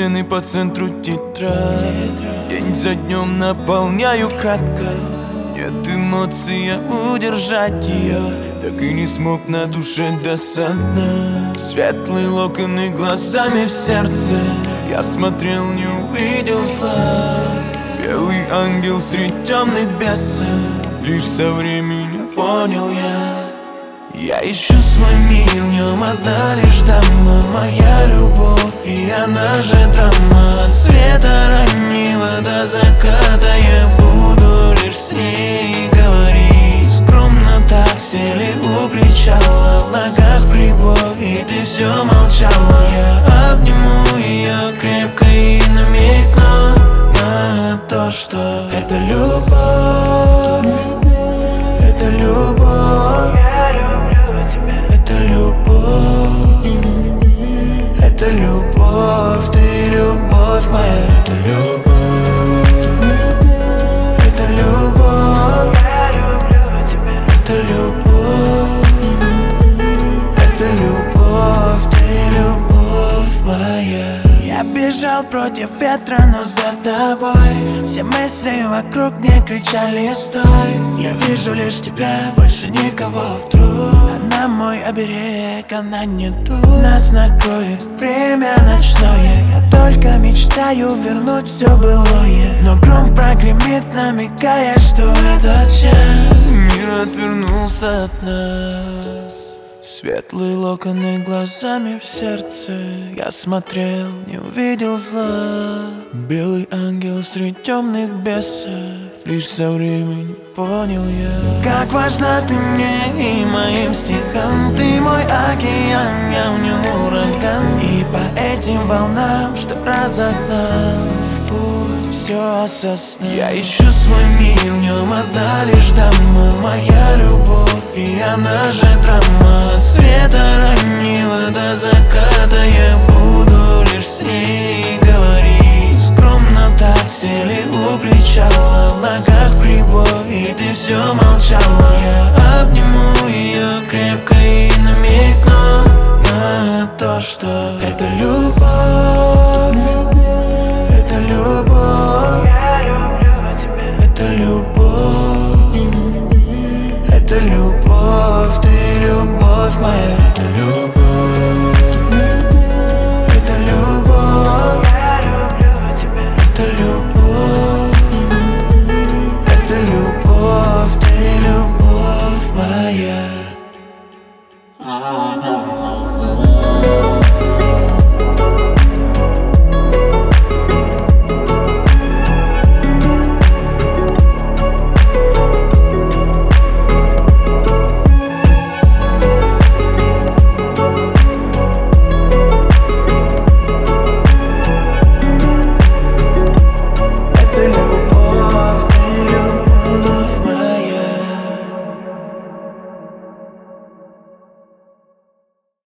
стены по центру тетрадь. День за днем наполняю кратко. Нет эмоций, я удержать ее так и не смог, на душе досадно. Светлые локоны глазами в сердце. Я смотрел, не увидел зла. Белый ангел среди темных бесов. Лишь со временем понял я ищу свой мир, в нем одна лишь дама. Моя любовь, и она же драма. От света раннего до заката я буду лишь с ней говорить. Скромно так сели у причала, в ногах прибой, и ты все молчала. Я обниму ее крепко и намекну на то, что это любовь. Это любовь. Это любовь. Это любовь. Ты любовь моя. Это любовь. Это любовь. Это любовь. Это любовь. Ты любовь моя. Я бежал против ветра, но за тобой. Все мысли вокруг мне кричали стой. Я вижу лишь тебя, больше никого вдруг. Она мой оберег, она не тут. Нас накроет время ночное. Я только мечтаю вернуть все былое. Но гром прогремит, намекая, что этот час мир отвернулся от нас. Светлые локоны глазами в сердце. Я смотрел, не увидел зла. Белый ангел среди темных бесов. Лишь со временем понял я, как важна ты мне и моим стихам. Ты мой океан, я в нем ураган. И по этим волнам, что разогнал в путь, все осознал. Я ищу свой мир, в нем одна лишь дама. Моя любовь, и она же драма. От света раннего до заката я буду лишь с ней говорить. Скромно так сели у причала, в ногах прибой, и ты все молчала. Я обниму ее крепко и намекну на то, что это любовь. Это любовь. Это любовь. Это любовь. Ты любовь моя. Это любовь. Это любовь. Это любовь. Это любовь. Ты любовь моя.